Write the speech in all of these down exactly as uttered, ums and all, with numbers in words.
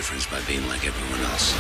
difference by being like everyone else.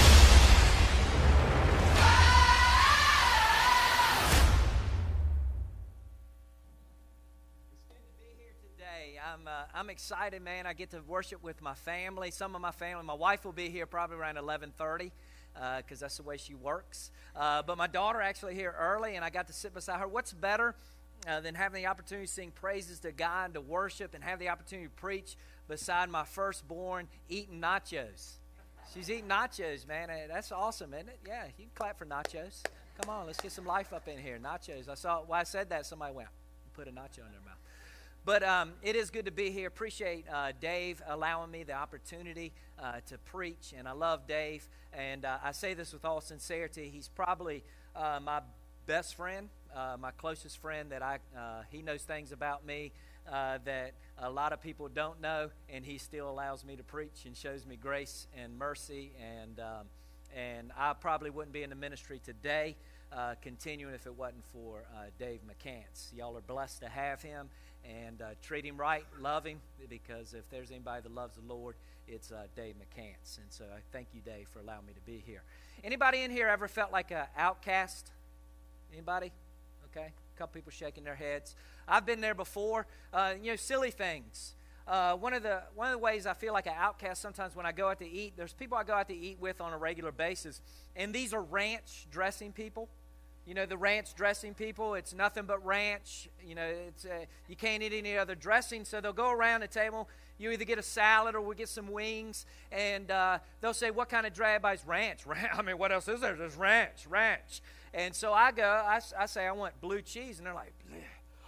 I'm, uh, I'm excited, man. I get to worship with my family, some of my family. My wife will be here probably around eleven thirty because uh, that's the way she works. Uh, but my daughter actually here early, and I got to sit beside her. What's better uh, than having the opportunity to sing praises to God and to worship and have the opportunity to preach beside my firstborn eating nachos? She's eating nachos, man. That's awesome, isn't it? Yeah, you can clap for nachos. Come on, let's get some life up in here. Nachos. I saw, when I said that, somebody went, put a nacho in their mouth. But um, it is good to be here. Appreciate uh, Dave allowing me the opportunity uh, to preach, and I love Dave. And uh, I say this with all sincerity. He's probably uh, my best friend, uh, my closest friend. That I uh, he knows things about me uh, that a lot of people don't know, and he still allows me to preach and shows me grace and mercy. And um, and I probably wouldn't be in the ministry today, uh, continuing if it wasn't for uh, Dave McCants. Y'all are blessed to have him. And uh, treat him right, love him, because if there's anybody that loves the Lord, it's uh, Dave McCants. And so I thank you, Dave, for allowing me to be here. Anybody in here ever felt like an outcast? Anybody? Okay, a couple people shaking their heads. I've been there before. Uh, you know, silly things. Uh, one of the one of the ways I feel like an outcast sometimes when I go out to eat, there's people I go out to eat with on a regular basis, and these are ranch dressing people. You know, the ranch dressing people, it's nothing but ranch. You know, it's uh, you can't eat any other dressing, so they'll go around the table. You either get a salad or we get some wings, and uh, they'll say, what kind of everybody's ranch? I mean, what else is there? There's ranch, ranch. And so I go, I, I say, I want blue cheese, and they're like, bleh.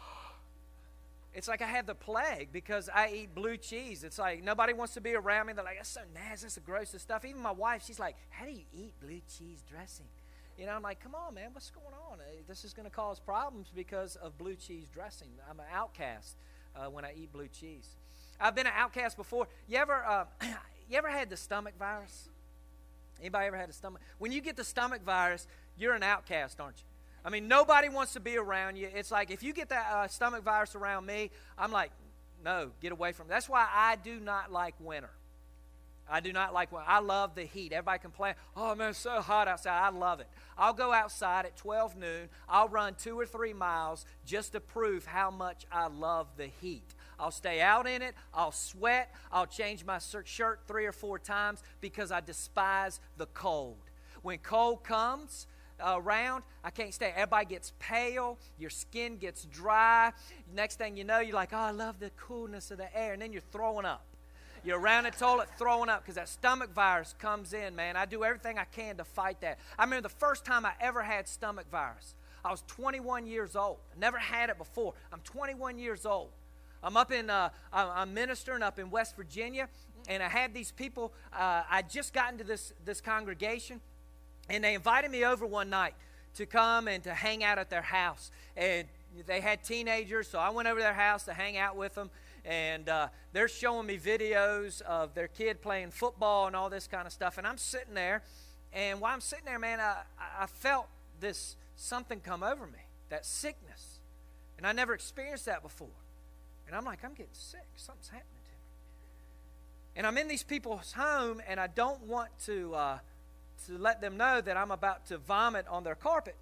It's like I have the plague because I eat blue cheese. It's like nobody wants to be around me. They're like, that's so nasty, that's the grossest stuff. Even my wife, she's like, how do you eat blue cheese dressing? You know, I'm like, come on, man, what's going on? This is going to cause problems because of blue cheese dressing. I'm an outcast uh, when I eat blue cheese. I've been an outcast before. You ever, uh, you ever had the stomach virus? Anybody ever had the stomach? When you get the stomach virus, you're an outcast, aren't you? I mean, nobody wants to be around you. It's like if you get that uh, stomach virus around me, I'm like, no, get away from it. That's why I do not like winter. I do not like winter. I love the heat. Everybody complain, oh, man, it's so hot outside. I love it. I'll go outside at twelve noon. I'll run two or three miles just to prove how much I love the heat. I'll stay out in it. I'll sweat. I'll change my shirt three or four times because I despise the cold. When cold comes around, I can't stay. Everybody gets pale. Your skin gets dry. Next thing you know, you're like, oh, I love the coolness of the air. And then you're throwing up. You're around the toilet throwing up because that stomach virus comes in, man. I do everything I can to fight that. I remember the first time I ever had stomach virus. I was twenty-one years old. I never had it before. I'm twenty-one years old. I'm up in, uh, I'm ministering up in West Virginia, and I had these people. Uh, I just got into this, this congregation, and they invited me over one night to come and to hang out at their house. And they had teenagers, so I went over to their house to hang out with them. And uh, they're showing me videos of their kid playing football and all this kind of stuff. And I'm sitting there, and while I'm sitting there, man, I, I felt this something come over me, that sickness. And I never experienced that before. And I'm like, I'm getting sick. Something's happening to me. And I'm in these people's home, and I don't want to uh, to let them know that I'm about to vomit on their carpet.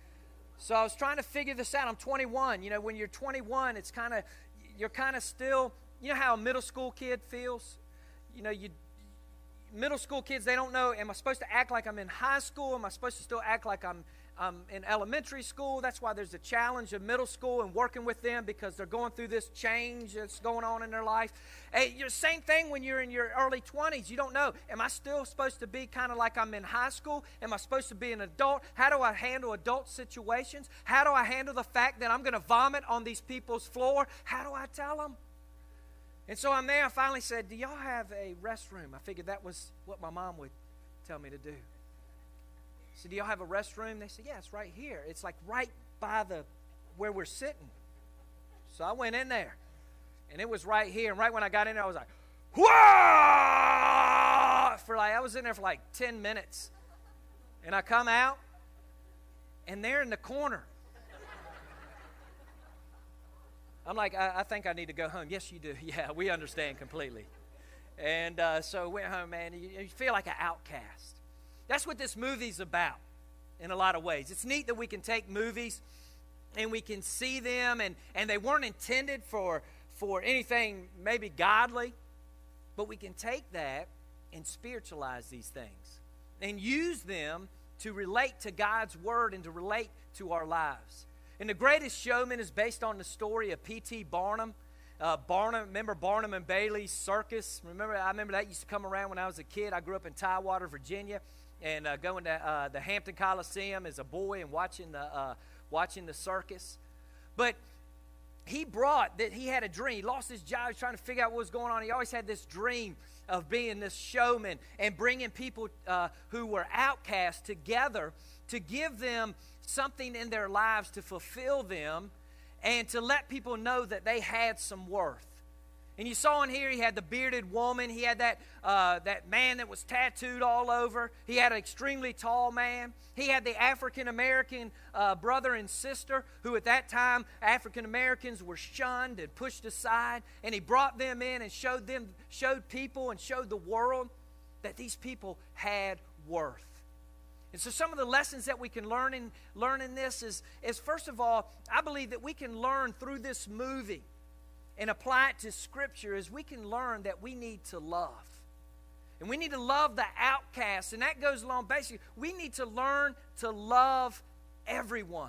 So I was trying to figure this out. I'm twenty-one. You know, when you're twenty-one, it's kind of, you're kind of still, you know how a middle school kid feels? You know, you middle school kids, they don't know, am I supposed to act like I'm in high school? Am I supposed to still act like I'm um, in elementary school? That's why there's a challenge of middle school and working with them because they're going through this change that's going on in their life. Hey, you're, same thing when you're in your early twenties. You don't know, am I still supposed to be kind of like I'm in high school? Am I supposed to be an adult? How do I handle adult situations? How do I handle the fact that I'm going to vomit on these people's floor? How do I tell them? And so I'm there. I finally said, do y'all have a restroom? I figured that was what my mom would tell me to do. I said, do y'all have a restroom? They said, yeah, it's right here. It's like right by the where we're sitting. So I went in there, and it was right here. And right when I got in there, I was like, whoa! For like, I was in there for like ten minutes. And I come out, and they're in the corner. I'm like, I, I think I need to go home. Yes, you do. Yeah, we understand completely. And uh, so I went home, man, you, you feel like an outcast. That's what this movie's about in a lot of ways. It's neat that we can take movies and we can see them, and, and they weren't intended for, for anything maybe godly, but we can take that and spiritualize these things and use them to relate to God's Word and to relate to our lives. And The Greatest Showman is based on the story of P T Barnum. Uh, Barnum, remember Barnum and Bailey's circus? Remember, I remember that used to come around when I was a kid. I grew up in Tidewater, Virginia, and uh, going to uh, the Hampton Coliseum as a boy and watching the uh, watching the circus. But he brought that he had a dream. He lost his job. He was trying to figure out what was going on. He always had this dream of being this showman and bringing people uh, who were outcasts together to give them something in their lives to fulfill them and to let people know that they had some worth. And you saw in here he had the bearded woman. He had that, uh, that man that was tattooed all over. He had an extremely tall man. He had the African-American uh, brother and sister who at that time African-Americans were shunned and pushed aside. And he brought them in and showed them, showed people and showed the world that these people had worth. And so some of the lessons that we can learn in, learn in this is, is, first of all, I believe that we can learn through this movie and apply it to Scripture is we can learn that we need to love. And we need to love the outcasts. And that goes along basically, we need to learn to love everyone.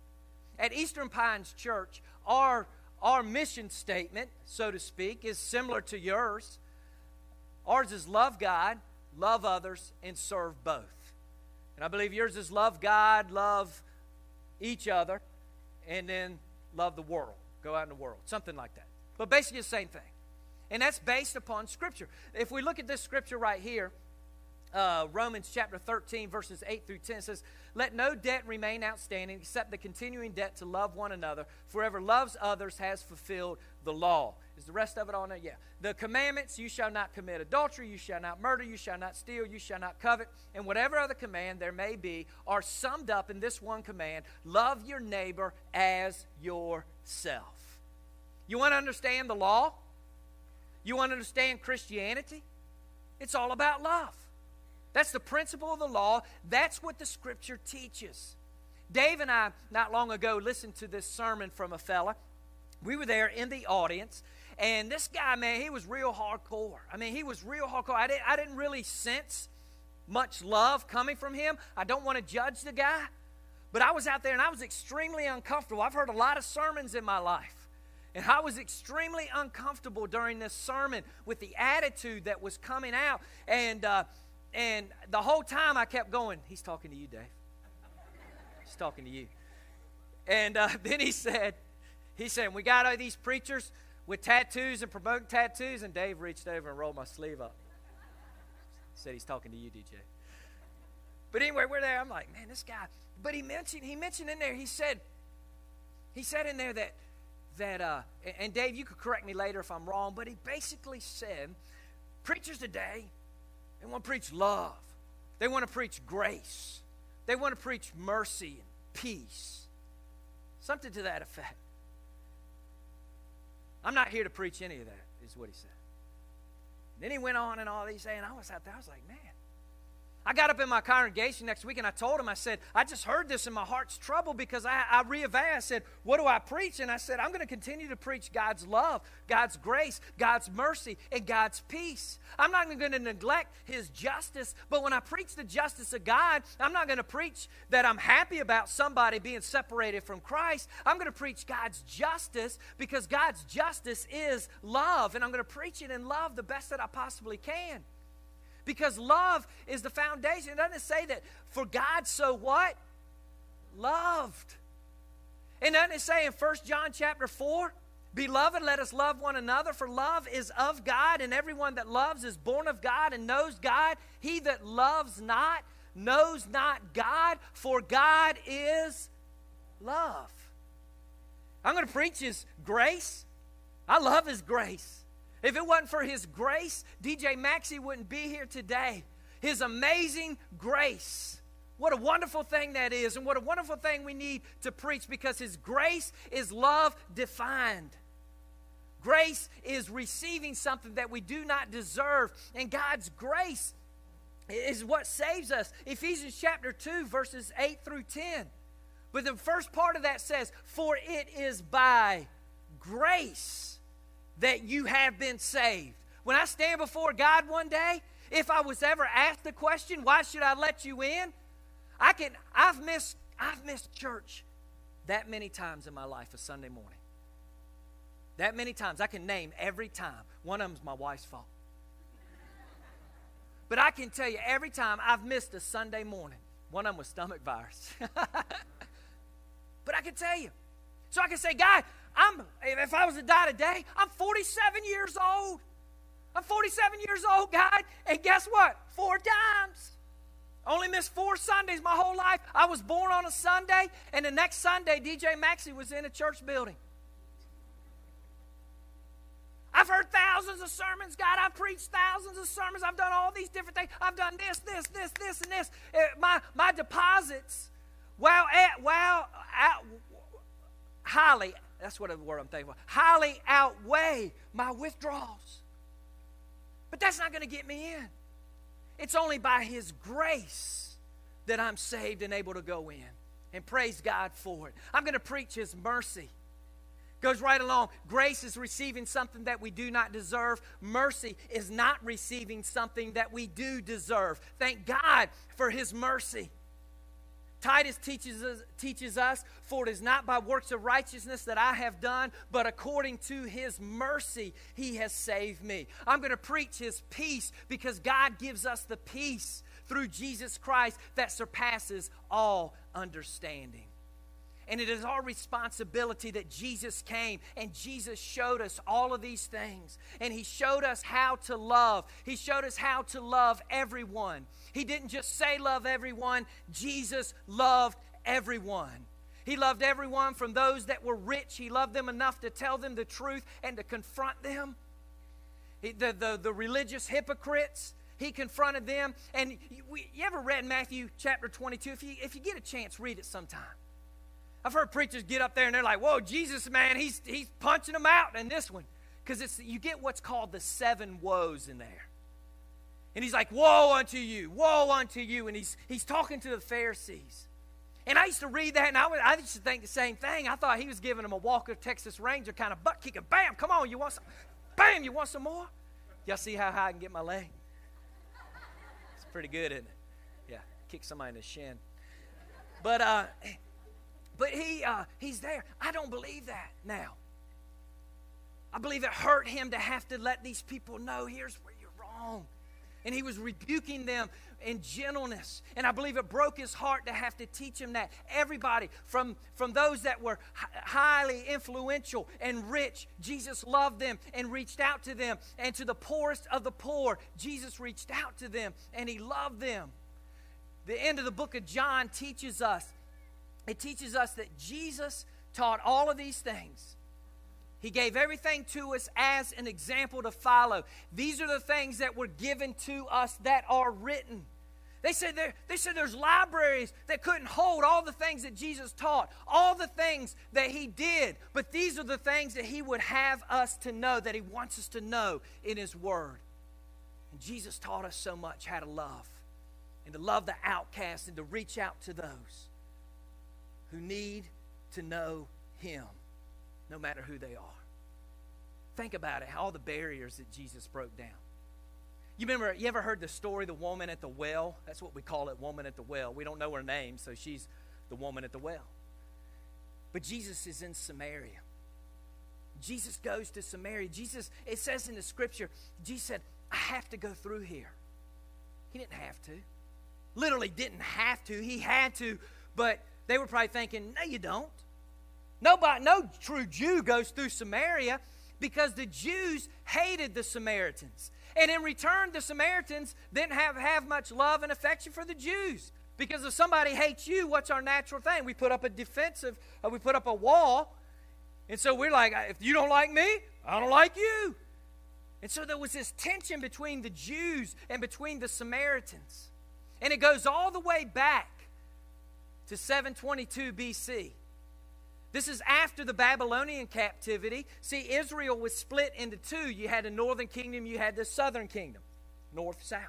At Eastern Pines Church, our, our mission statement, so to speak, is similar to yours. Ours is love God, love others, and serve both. And I believe yours is love God, love each other, and then love the world. Go out in the world. Something like that. But basically the same thing. And that's based upon Scripture. If we look at this Scripture right here, uh, Romans chapter thirteen, verses eight through ten, says, "Let no debt remain outstanding except the continuing debt to love one another. For whoever loves others has fulfilled the law." Is the rest of it on there? Yeah. "The commandments, you shall not commit adultery, you shall not murder, you shall not steal, you shall not covet, and whatever other command there may be are summed up in this one command: love your neighbor as yourself." You want to understand the law? You want to understand Christianity? It's all about love. That's the principle of the law. That's what the Scripture teaches. Dave and I, not long ago, listened to this sermon from a fella. We were there in the audience, and this guy, man, he was real hardcore. I mean, he was real hardcore. I didn't, I didn't really sense much love coming from him. I don't want to judge the guy, but I was out there, and I was extremely uncomfortable. I've heard a lot of sermons in my life, and I was extremely uncomfortable during this sermon with the attitude that was coming out, and uh, and the whole time I kept going, "He's talking to you, Dave. He's talking to you." And uh, then he said, he said, "We got all these preachers with tattoos and promoting tattoos," and Dave reached over and rolled my sleeve up. He said, "He's talking to you, D J." But anyway, we're there. I'm like, man, this guy. But he mentioned, he mentioned in there, he said, he said in there that, that uh, and Dave, you could correct me later if I'm wrong, but he basically said, preachers today, they want to preach love. They want to preach grace. They want to preach mercy and peace. Something to that effect. I'm not here to preach any of that, is what he said. And then he went on and all these saying, I was out there, I was like, man. I got up in my congregation next week and I told him, I said, I just heard this and my heart's troubled because I, I reevaluated. I said, what do I preach? And I said, I'm going to continue to preach God's love, God's grace, God's mercy, and God's peace. I'm not going to neglect His justice, but when I preach the justice of God, I'm not going to preach that I'm happy about somebody being separated from Christ. I'm going to preach God's justice because God's justice is love, and I'm going to preach it in love the best that I possibly can. Because love is the foundation. It doesn't say that for God so what? Loved. And doesn't it say in First John chapter four, Beloved, let us love one another, for love is of God, and everyone that loves is born of God and knows God. He that loves not knows not God, for God is love. I'm going to preach His grace. I love His grace. If it wasn't for His grace, D J Maxey wouldn't be here today. His amazing grace. What a wonderful thing that is, and what a wonderful thing we need to preach, because His grace is love defined. Grace is receiving something that we do not deserve. And God's grace is what saves us. Ephesians chapter two, verses eight through ten. But the first part of that says, for it is by grace that you have been saved. When I stand before God one day, if I was ever asked the question, why should I let you in? I can, I've missed, I've missed church that many times in my life, a Sunday morning. That many times. I can name every time. One of them's my wife's fault. But I can tell you, every time I've missed a Sunday morning, one of them was stomach virus. But I can tell you. So I can say, God, I'm, if I was to die today, I'm forty-seven years old. I'm forty-seven years old, God. And guess what? Four times. Only missed four Sundays my whole life. I was born on a Sunday, and the next Sunday, D J Maxey was in a church building. I've heard thousands of sermons, God. I've preached thousands of sermons. I've done all these different things. I've done this, this, this, this, and this. Uh, my, my deposits, wow, at, wow, out, highly, that's what the word I'm thinking about, highly outweigh my withdrawals. But that's not going to get me in. It's only by His grace that I'm saved and able to go in. And praise God for it. I'm going to preach His mercy. Goes right along. Grace is receiving something that we do not deserve. Mercy is not receiving something that we do deserve. Thank God for His mercy. Titus teaches us, teaches us, for it is not by works of righteousness that I have done, but according to His mercy He has saved me. I'm going to preach His peace because God gives us the peace through Jesus Christ that surpasses all understanding. And it is our responsibility that Jesus came and Jesus showed us all of these things. And He showed us how to love. He showed us how to love everyone. He didn't just say love everyone. Jesus loved everyone. He loved everyone from those that were rich. He loved them enough to tell them the truth and to confront them. He, the, the, the religious hypocrites, He confronted them. And you, you ever read Matthew chapter twenty-two? If you, if you get a chance, read it sometime. I've heard preachers get up there and they're like, whoa, Jesus, man, he's, he's punching them out in this one. Because it's you get what's called the seven woes in there. And He's like, woe unto you, woe unto you. And he's, he's talking to the Pharisees. And I used to read that and I, would, I used to think the same thing. I thought He was giving them a Walker Texas Ranger kind of butt kicking. Bam, come on, you want some? Bam, you want some more? Y'all see how high I can get my leg? It's pretty good, isn't it? Yeah, kick somebody in the shin. But, uh... But he, uh, he's there. I don't believe that now. I believe it hurt Him to have to let these people know, here's where you're wrong. And He was rebuking them in gentleness. And I believe it broke His heart to have to teach them that. Everybody, from, from those that were highly influential and rich, Jesus loved them and reached out to them. And to the poorest of the poor, Jesus reached out to them and He loved them. The end of the book of John teaches us It teaches us that Jesus taught all of these things. He gave everything to us as an example to follow. These are the things that were given to us that are written. They said, there, they said there's libraries that couldn't hold all the things that Jesus taught, all the things that He did. But these are the things that He would have us to know, that He wants us to know in His Word. And Jesus taught us so much how to love, and to love the outcast, and to reach out to those who need to know Him, no matter who they are. Think about it, all the barriers that Jesus broke down. You remember, you ever heard the story, the woman at the well? That's what we call it, woman at the well. We don't know her name, so she's the woman at the well. But Jesus is in Samaria. Jesus goes to Samaria. Jesus, it says in the scripture, Jesus said, I have to go through here. He didn't have to. Literally didn't have to. He had to, but they were probably thinking, no, you don't. Nobody, no true Jew goes through Samaria, because the Jews hated the Samaritans. And in return, the Samaritans didn't have, have much love and affection for the Jews. Because if somebody hates you, what's our natural thing? We put up a defensive, uh, we put up a wall. And so we're like, if you don't like me, I don't like you. And so there was this tension between the Jews and between the Samaritans. And it goes all the way back to seven twenty-two B C, This is after the Babylonian captivity. See, Israel was split into two. You had the northern kingdom, you had the southern kingdom. North, south.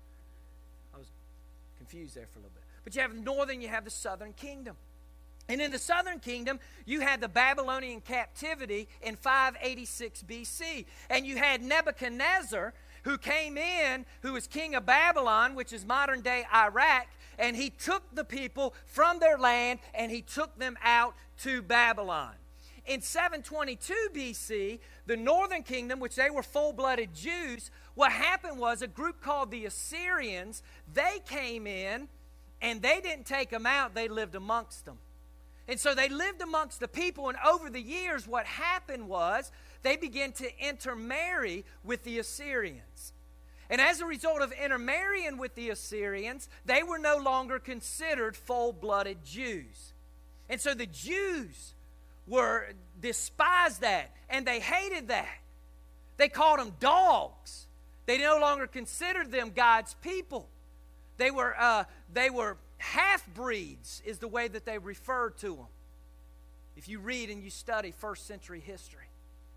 I was confused there for a little bit. But you have the northern, you have the southern kingdom. And in the southern kingdom, you had the Babylonian captivity in five eighty-six B C. And you had Nebuchadnezzar, who came in, who was king of Babylon, which is modern-day Iraq, and he took the people from their land, and he took them out to Babylon. In seven twenty-two B C, the northern kingdom, which they were full-blooded Jews, what happened was a group called the Assyrians, they came in, and they didn't take them out, they lived amongst them. And so they lived amongst the people, and over the years what happened was they began to intermarry with the Assyrians. And as a result of intermarrying with the Assyrians, they were no longer considered full-blooded Jews. And so the Jews were despised that, and they hated that. They called them dogs. They no longer considered them God's people. They were, uh, they were half-breeds is the way that they referred to them. If you read and you study first century history.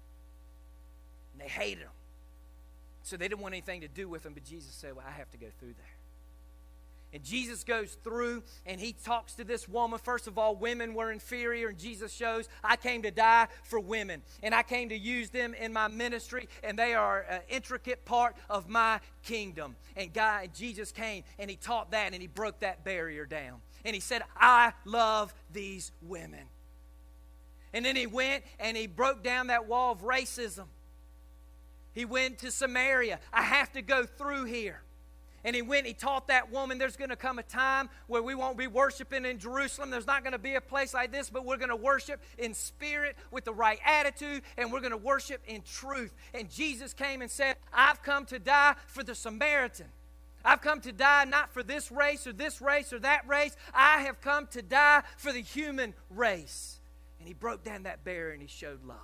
And they hated them. So they didn't want anything to do with them, but Jesus said, well, I have to go through there. And Jesus goes through and he talks to this woman. First of all, women were inferior, and Jesus shows, I came to die for women, and I came to use them in my ministry, and they are an intricate part of my kingdom. And God, Jesus came and he taught that, and he broke that barrier down. And he said, I love these women. And then he went and he broke down that wall of racism. He went to Samaria. I have to go through here. And he went, he taught that woman, there's going to come a time where we won't be worshiping in Jerusalem. There's not going to be a place like this, but we're going to worship in spirit with the right attitude, and we're going to worship in truth. And Jesus came and said, I've come to die for the Samaritan. I've come to die not for this race or this race or that race. I have come to die for the human race. And he broke down that barrier and he showed love.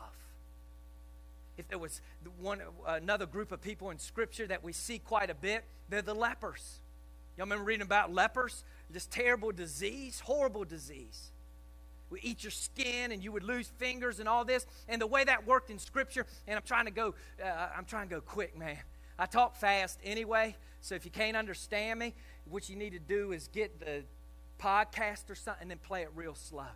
If there was one another group of people in Scripture that we see quite a bit, they're the lepers. Y'all remember reading about lepers? This terrible disease, horrible disease. We eat your skin and you would lose fingers and all this. And the way that worked in Scripture, and I'm trying to go, uh, I'm trying to go quick, man. I talk fast anyway, so if you can't understand me, what you need to do is get the podcast or something and then play it real slow.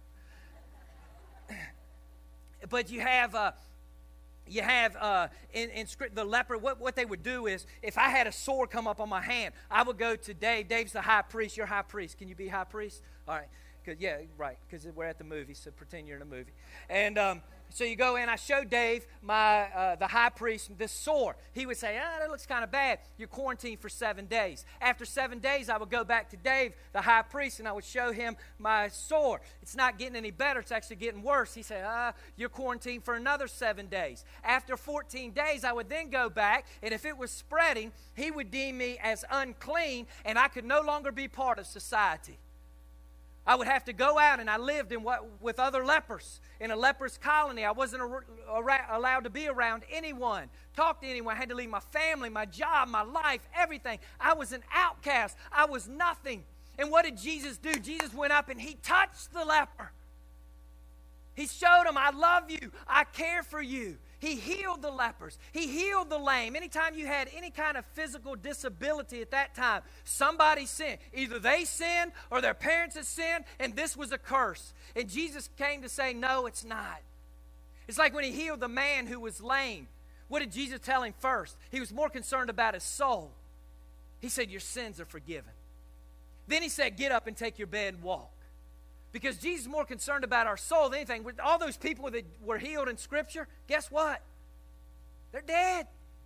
But you have... Uh, You have uh, in, in script, the leper, what, what they would do is, if I had a sore come up on my hand, I would go to Dave. Dave's the high priest. You're high priest. Can you be high priest? All right. Cause, yeah, right, because we're at the movie, so pretend you're in a movie. And um, so you go in. I show Dave, my uh, the high priest, this sore. He would say, ah, that looks kind of bad. You're quarantined for seven days. After seven days, I would go back to Dave, the high priest, and I would show him my sore. It's not getting any better. It's actually getting worse. He said, ah, you're quarantined for another seven days. After fourteen days, I would then go back, and if it was spreading, he would deem me as unclean, and I could no longer be part of society. I would have to go out, and I lived in what, with other lepers in a leper's colony. I wasn't a, a, allowed to be around anyone, talk to anyone. I had to leave my family, my job, my life, everything. I was an outcast. I was nothing. And what did Jesus do? Jesus went up and he touched the leper. He showed him, I love you. I care for you. He healed the lepers. He healed the lame. Anytime you had any kind of physical disability at that time, somebody sinned. Either they sinned or their parents had sinned, and this was a curse. And Jesus came to say, no, it's not. It's like when he healed the man who was lame. What did Jesus tell him first? He was more concerned about his soul. He said, your sins are forgiven. Then he said, get up and take your bed and walk. Because Jesus is more concerned about our soul than anything. All those people that were healed in Scripture, guess what? They're dead.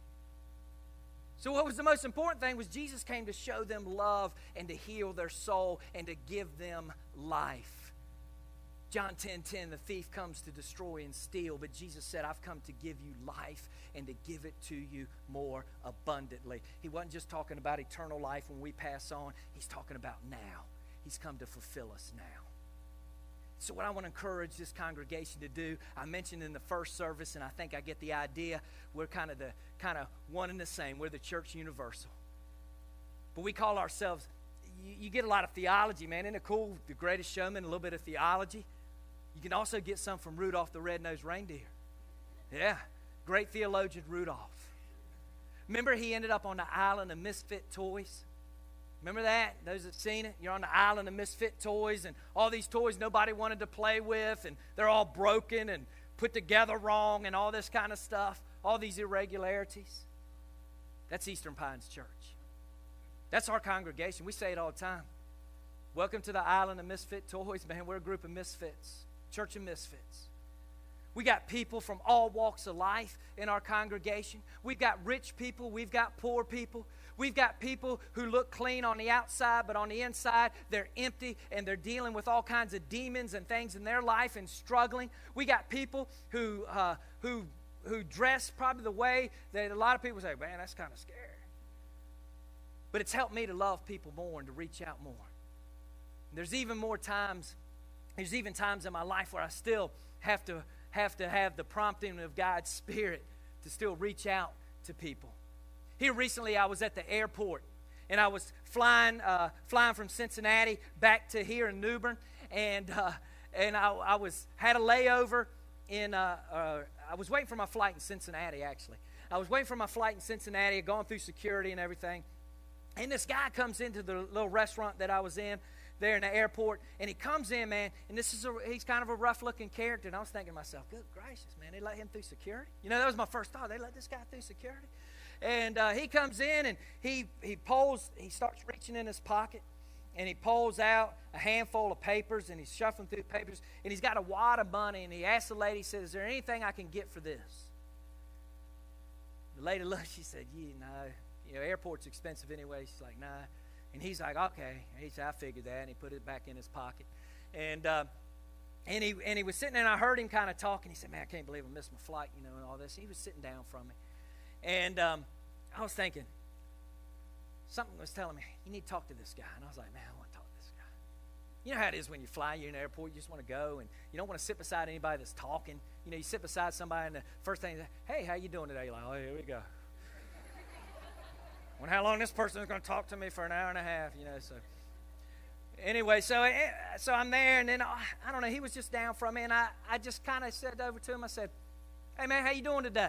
So what was the most important thing was Jesus came to show them love and to heal their soul and to give them life. John ten ten, the thief comes to destroy and steal, but Jesus said, I've come to give you life and to give it to you more abundantly. He wasn't just talking about eternal life when we pass on. He's talking about now. He's come to fulfill us now. So what I want to encourage this congregation to do, I mentioned in the first service, and I think I get the idea, we're kind of the kind of one and the same. We're the church universal. But we call ourselves, you, you get a lot of theology, man. Isn't it cool? The Greatest Showman, a little bit of theology. You can also get some from Rudolph the Red-Nosed Reindeer. Yeah, great theologian Rudolph. Remember he ended up on the island of misfit toys? Remember that? Those that seen it? You're on the island of misfit toys, and all these toys nobody wanted to play with, and they're all broken and put together wrong and all this kind of stuff, all these irregularities. That's Eastern Pines Church. That's our congregation. We say it all the time. Welcome to the island of misfit toys. Man, we're a group of misfits, church of misfits. We got people from all walks of life in our congregation. We've got rich people. We've got poor people. We've got people who look clean on the outside, but on the inside, they're empty, and they're dealing with all kinds of demons and things in their life and struggling. We got people who uh, who who dress probably the way that a lot of people say, man, that's kind of scary. But it's helped me to love people more and to reach out more. There's even more times, there's even times in my life where I still have to have to have the prompting of God's Spirit to still reach out to people. Here recently, I was at the airport, and I was flying uh, flying from Cincinnati back to here in New Bern, and uh, and I, I was had a layover in. Uh, uh, I was waiting for my flight in Cincinnati. Actually, I was waiting for my flight in Cincinnati, going through security and everything, and this guy comes into the little restaurant that I was in there in the airport, and he comes in, man, and this is a, he's kind of a rough-looking character, and I was thinking to myself, good gracious, man, they let him through security? You know, that was my first thought. They let this guy through security? And uh, he comes in, and he, he pulls, he starts reaching in his pocket, and he pulls out a handful of papers, and he's shuffling through papers, and he's got a wad of money, and he asks the lady, he says, is there anything I can get for this? The lady looked, she said, yeah, no, you know, airport's expensive anyway. She's like, nah. And he's like, okay. He said, I figured that, and he put it back in his pocket. And uh, and he and he was sitting there, and I heard him kind of talking. He said, man, I can't believe I missed my flight, you know, and all this. He was sitting down from me. And um, I was thinking, something was telling me, you need to talk to this guy. And I was like, man, I want to talk to this guy. You know how it is when you fly, you're in the airport, you just want to go, and you don't want to sit beside anybody that's talking. You know, you sit beside somebody, and the first thing, hey, how you doing today? You're like, oh, here we go. Wonder how long this person is going to talk to me for an hour and a half, you know. So anyway, so so I'm there, and then I, I don't know. He was just down from me, and I, I just kind of said over to him. I said, "Hey man, how you doing today?"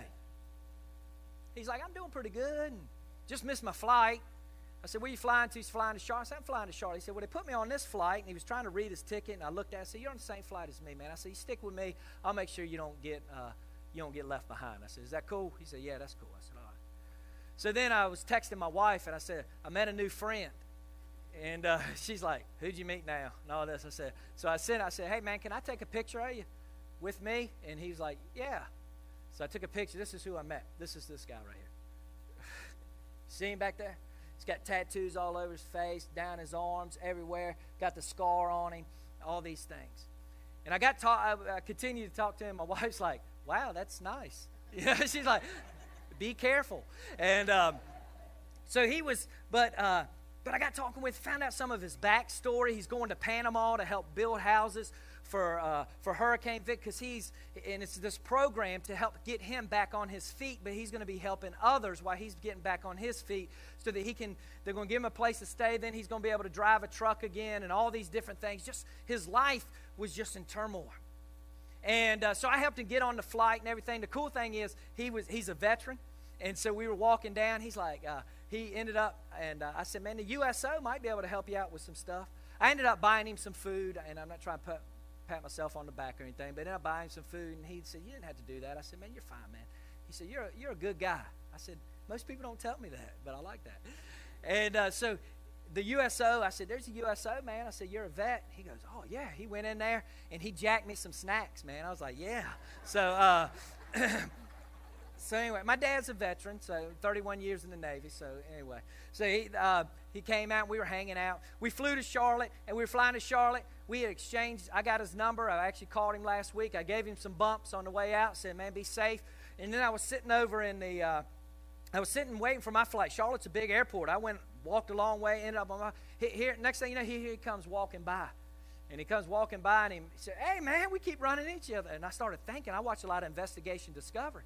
He's like, "I'm doing pretty good, and just missed my flight." I said, "Where you flying to?" He's flying to Charlotte. I said, "I'm flying to Charlotte." He said, "Well, they put me on this flight," and he was trying to read his ticket, and I looked at it. I said, "You're on the same flight as me, man." I said, "You stick with me. I'll make sure you don't get uh, you don't get left behind." I said, "Is that cool?" He said, "Yeah, that's cool." I said, "All right." So then I was texting my wife, and I said, I met a new friend. And uh, she's like, who'd you meet now? And all this. I said, so I said, I said, hey, man, can I take a picture of you with me? And he was like, yeah. So I took a picture. This is who I met. This is this guy right here. See him back there? He's got tattoos all over his face, down his arms, everywhere. Got the scar on him, all these things. And I got ta- I, I continued to talk to him. My wife's like, wow, that's nice. You know, she's like, be careful. And um, so he was, but uh, but I got talking with, found out some of his backstory. He's going to Panama to help build houses for uh, for Hurricane Vic, because he's, and it's this program to help get him back on his feet, but he's going to be helping others while he's getting back on his feet so that he can, they're going to give him a place to stay, then he's going to be able to drive a truck again and all these different things. Just his life was just in turmoil. And uh, so I helped him get on the flight and everything. The cool thing is he was he's a veteran. And so we were walking down. He's like, uh, he ended up, and uh, I said, man, the U S O might be able to help you out with some stuff. I ended up buying him some food, and I'm not trying to put, pat myself on the back or anything, but I ended up buying him some food, and he said, you didn't have to do that. I said, man, you're fine, man. He said, you're a, you're a good guy. I said, most people don't tell me that, but I like that. And uh, so the U S O, I said, there's a U S O, man. I said, you're a vet. He goes, oh, yeah. He went in there, and he jacked me some snacks, man. I was like, yeah. So, uh, so anyway, my dad's a veteran, so thirty-one years in the Navy. So anyway, so he uh, he came out, and we were hanging out. We flew to Charlotte, and we were flying to Charlotte. We had exchanged. I got his number. I actually called him last week. I gave him some bumps on the way out. Said, man, be safe. And then I was sitting over in the, uh, I was sitting waiting for my flight. Charlotte's a big airport. I went, walked a long way, ended up on my, here, next thing you know, here he comes walking by. And he comes walking by, and he said, hey, man, we keep running into each other. And I started thinking, I watch a lot of Investigation Discovery.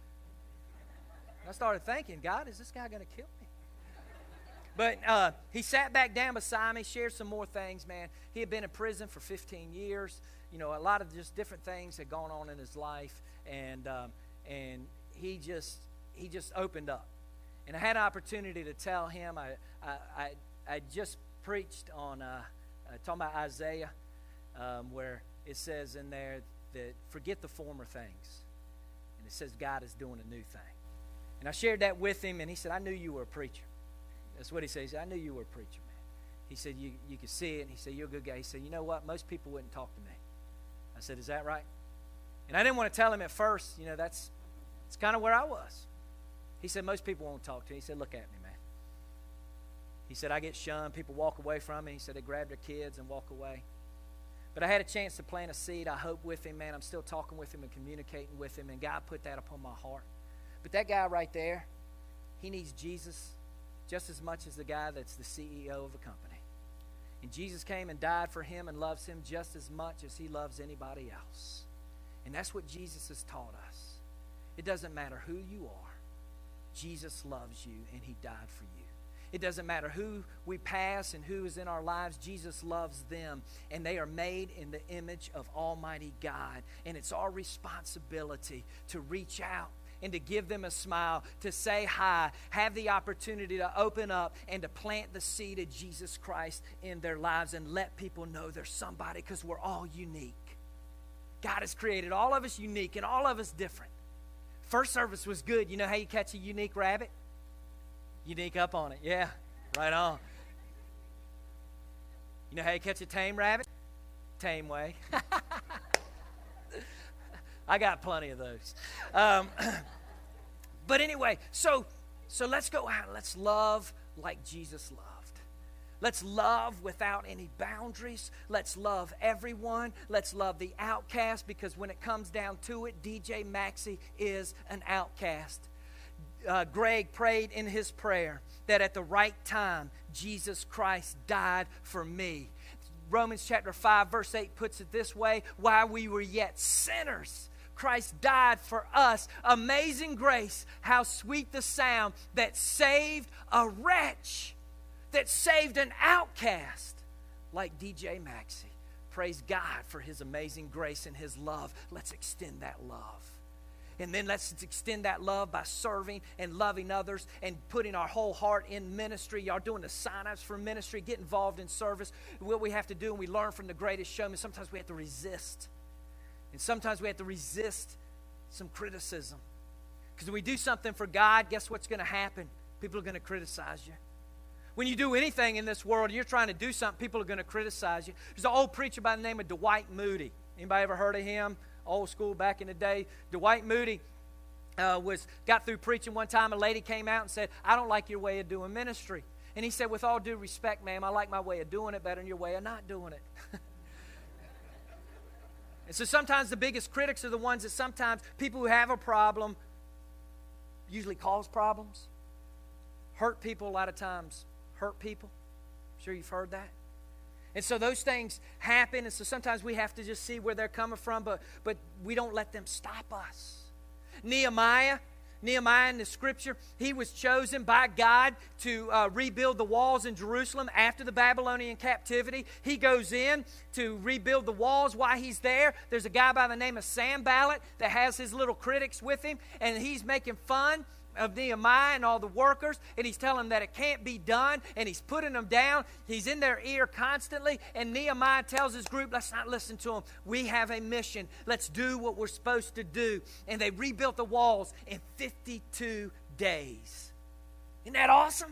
And I started thinking, God, is this guy going to kill me? But uh, he sat back down beside me, shared some more things, man. He had been in prison for fifteen years, you know, a lot of just different things had gone on in his life, and um, and he just he just opened up. And I had an opportunity to tell him. I I I, I just preached on uh, uh, talking about Isaiah, um, where it says in there that forget the former things, and it says God is doing a new thing. And I shared that with him, and he said, "I knew you were a preacher." That's what he said. He said, "I knew you were a preacher, man." He said, you you could see it. And he said, "You're a good guy." He said, "You know what? Most people wouldn't talk to me." I said, "Is that right?" And I didn't want to tell him at first. You know, that's it's kind of where I was. He said, "Most people won't talk to me." He said, "Look at me, man." He said, "I get shunned. People walk away from me." He said, "They grab their kids and walk away." But I had a chance to plant a seed, I hope, with him, man. I'm still talking with him and communicating with him, and God put that upon my heart. But that guy right there, he needs Jesus just as much as the guy that's the C E O of a company. And Jesus came and died for him and loves him just as much as he loves anybody else. And that's what Jesus has taught us. It doesn't matter who you are. Jesus loves you, and he died for you. It doesn't matter who we pass and who is in our lives. Jesus loves them, and they are made in the image of Almighty God. And it's our responsibility to reach out and to give them a smile, to say hi, have the opportunity to open up and to plant the seed of Jesus Christ in their lives and let people know there's somebody, because we're all unique. God has created all of us unique and all of us different. First service was good. You know how you catch a unique rabbit? Unique up on it. Yeah, right on. You know how you catch a tame rabbit? Tame way. I got plenty of those. Um, but anyway, so so let's go out and let's love like Jesus loved. Let's love without any boundaries. Let's love everyone. Let's love the outcast, because when it comes down to it, D J Maxey is an outcast. Uh, Greg prayed in his prayer that at the right time, Jesus Christ died for me. Romans chapter five, verse eight puts it this way: while we were yet sinners, Christ died for us. Amazing grace, how sweet the sound that saved a wretch, that saved an outcast like D J Maxey. Praise God for his amazing grace and his love. Let's extend that love. And then let's extend that love by serving and loving others and putting our whole heart in ministry. Y'all doing the sign-ups for ministry. Get involved in service. What we have to do, and we learn from the greatest showman, sometimes we have to resist. And sometimes we have to resist some criticism. Because when we do something for God, guess what's going to happen? People are going to criticize you. When you do anything in this world, you're trying to do something, people are going to criticize you. There's an old preacher by the name of Dwight Moody. Anybody ever heard of him? Old school back in the day. Dwight Moody uh, was got through preaching one time. A lady came out and said, "I don't like your way of doing ministry." And he said, "With all due respect, ma'am, I like my way of doing it better than your way of not doing it." And so sometimes the biggest critics are the ones that sometimes people who have a problem usually cause problems. Hurt people a lot of times hurt people. I'm sure you've heard that. And so those things happen, and so sometimes we have to just see where they're coming from, but, but we don't let them stop us. Nehemiah, Nehemiah in the scripture, he was chosen by God to uh, rebuild the walls in Jerusalem after the Babylonian captivity. He goes in to rebuild the walls. While he's there, there's a guy by the name of Sanballat that has his little critics with him, and he's making fun of Nehemiah and all the workers, and he's telling them that it can't be done, and he's putting them down. He's in their ear constantly, and Nehemiah tells his group, let's not listen to him. We have a mission. Let's do what we're supposed to do. And they rebuilt the walls in fifty-two days. Isn't that awesome?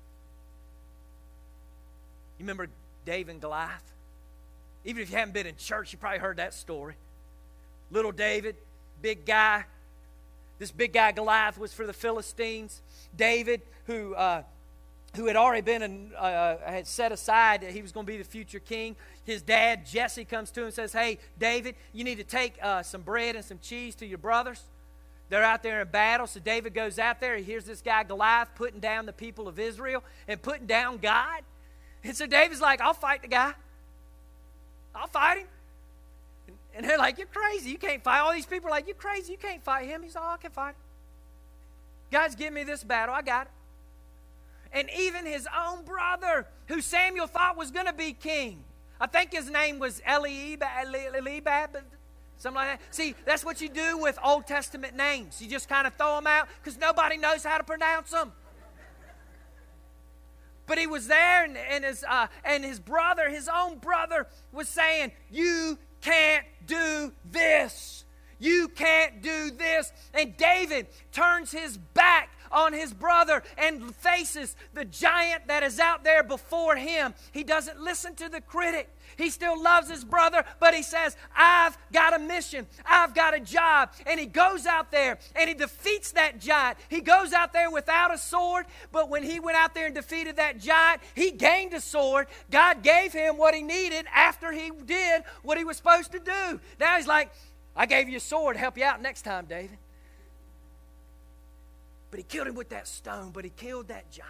You remember David and Goliath? Even if you haven't been in church, you probably heard that story. Little David, big guy. This big guy Goliath was for the Philistines. David, who uh, who had already been an, uh, had set aside that he was going to be the future king. His dad Jesse comes to him and says, "Hey, David, you need to take uh, some bread and some cheese to your brothers. They're out there in battle." So David goes out there. He hears this guy Goliath putting down the people of Israel and putting down God. And so David's like, "I'll fight the guy. I'll fight him." And they're like, "You're crazy. You can't fight." All these people are like, "You're crazy. You can't fight him." He's like, "Oh, I can fight him. God's giving me this battle. I got it." And even his own brother, who Samuel thought was going to be king, I think his name was Eliab, Eliab, something like that. See, that's what you do with Old Testament names. You just kind of throw them out because nobody knows how to pronounce them. But he was there, and, and, his, uh, and his brother, his own brother, was saying, you can't do this. You can't do this. And David turns his back on his brother and faces the giant that is out there before him. He doesn't listen to the critic. He still loves his brother, but he says, I've got a mission. I've got a job. And he goes out there and he defeats that giant. He goes out there without a sword, but when he went out there and defeated that giant, he gained a sword. God gave him what he needed after he did what he was supposed to do. Now he's like, I gave you a sword to help you out next time, David. But he killed him with that stone, but he killed that giant.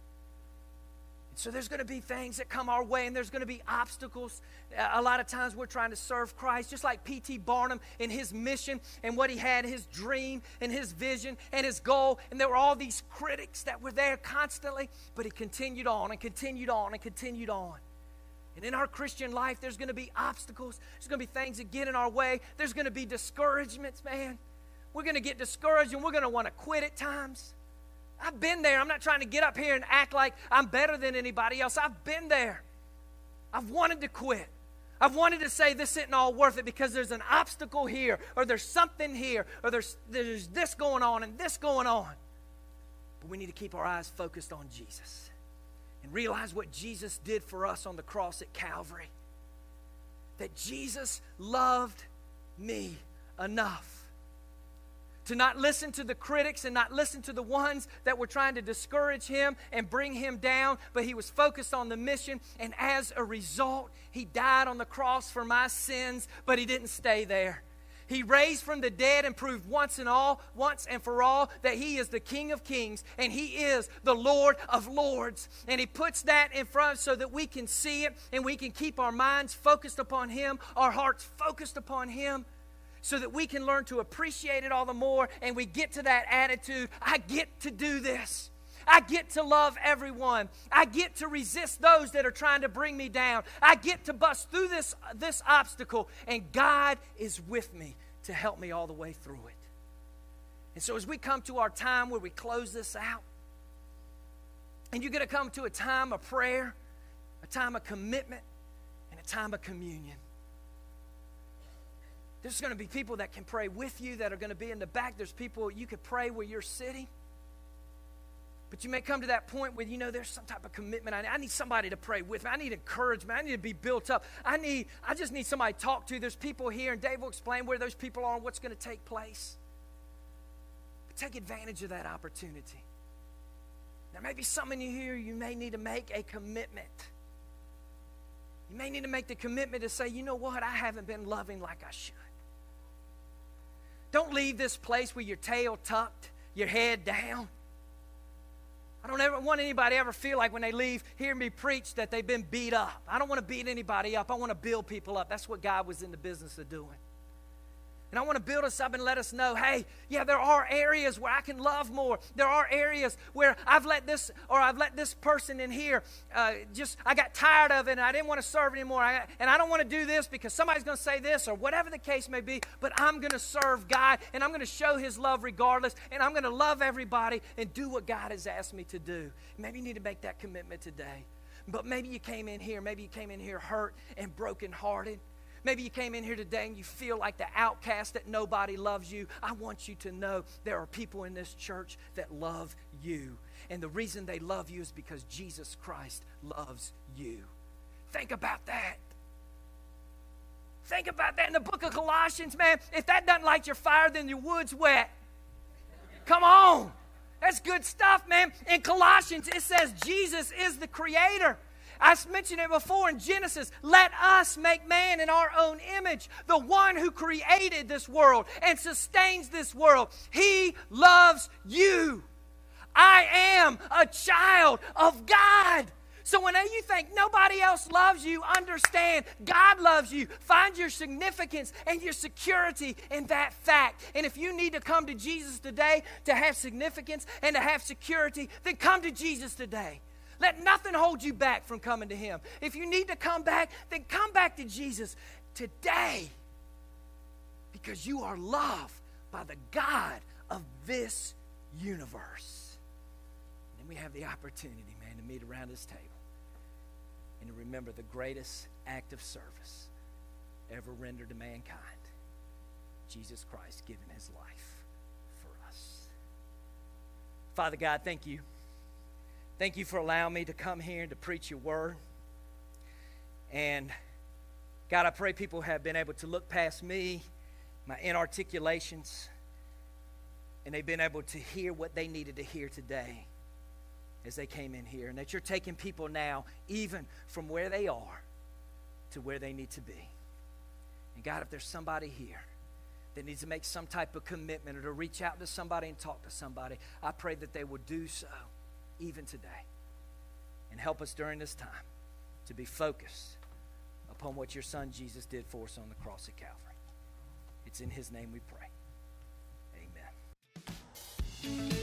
And so there's going to be things that come our way, and there's going to be obstacles. A lot of times we're trying to serve Christ, just like P T Barnum and his mission and what he had, his dream and his vision and his goal. And there were all these critics that were there constantly, but he continued on and continued on and continued on. And in our Christian life, there's going to be obstacles. There's going to be things that get in our way. There's going to be discouragements, man. We're going to get discouraged, and we're going to want to quit at times. I've been there. I'm not trying to get up here and act like I'm better than anybody else. I've been there. I've wanted to quit. I've wanted to say this isn't all worth it because there's an obstacle here, or there's something here, or there's, there's this going on and this going on. But we need to keep our eyes focused on Jesus and realize what Jesus did for us on the cross at Calvary. That Jesus loved me enough to not listen to the critics and not listen to the ones that were trying to discourage him and bring him down, but he was focused on the mission, and as a result, he died on the cross for my sins, but he didn't stay there. He raised from the dead and proved once and all, once and for all, that he is the King of Kings and he is the Lord of Lords. And he puts that in front so that we can see it and we can keep our minds focused upon him, our hearts focused upon him, so that we can learn to appreciate it all the more, and we get to that attitude, I get to do this. I get to love everyone. I get to resist those that are trying to bring me down. I get to bust through this, this obstacle, and God is with me to help me all the way through it. And so as we come to our time where we close this out, and you're going to come to a time of prayer, a time of commitment, and a time of communion. There's going to be people that can pray with you that are going to be in the back. There's people you could pray where you're sitting. But you may come to that point where, you know, there's some type of commitment. I need, I need somebody to pray with me. I need encouragement. I need to be built up. I need, I just need somebody to talk to. There's people here, and Dave will explain where those people are and what's going to take place. But take advantage of that opportunity. Now, maybe some of you here, you may need to make a commitment. You may need to make the commitment to say, you know what, I haven't been loving like I should. Don't leave this place with your tail tucked, your head down. I don't ever want anybody to ever feel like when they leave, hear me preach, that they've been beat up. I don't want to beat anybody up. I want to build people up. That's what God was in the business of doing. And I want to build us up and let us know, hey, yeah, there are areas where I can love more. There are areas where I've let this, or I've let this person in here, uh, just, I got tired of it and I didn't want to serve anymore. I, and I don't want to do this because somebody's going to say this or whatever the case may be, but I'm going to serve God and I'm going to show his love regardless, and I'm going to love everybody and do what God has asked me to do. Maybe you need to make that commitment today. But maybe you came in here, maybe you came in here hurt and brokenhearted. Maybe you came in here today and you feel like the outcast, that nobody loves you. I want you to know there are people in this church that love you. And the reason they love you is because Jesus Christ loves you. Think about that. Think about that in the book of Colossians, man. If that doesn't light your fire, then your wood's wet. Come on. That's good stuff, man. In Colossians, it says Jesus is the creator. I mentioned it before in Genesis. Let us make man in our own image. The one who created this world and sustains this world. He loves you. I am a child of God. So whenever you think nobody else loves you, understand God loves you. Find your significance and your security in that fact. And if you need to come to Jesus today to have significance and to have security, then come to Jesus today. Let nothing hold you back from coming to him. If you need to come back, then come back to Jesus today, because you are loved by the God of this universe. And we have the opportunity, man, to meet around this table and to remember the greatest act of service ever rendered to mankind. Jesus Christ giving his life for us. Father God, thank you. Thank you for allowing me to come here and to preach your word. And God, I pray people have been able to look past me, my inarticulations, and they've been able to hear what they needed to hear today as they came in here. And that you're taking people now, even from where they are, to where they need to be. And God, if there's somebody here that needs to make some type of commitment or to reach out to somebody and talk to somebody, I pray that they will do so even today. And help us during this time to be focused upon what your son Jesus did for us on the cross at Calvary. It's in his name we pray. Amen.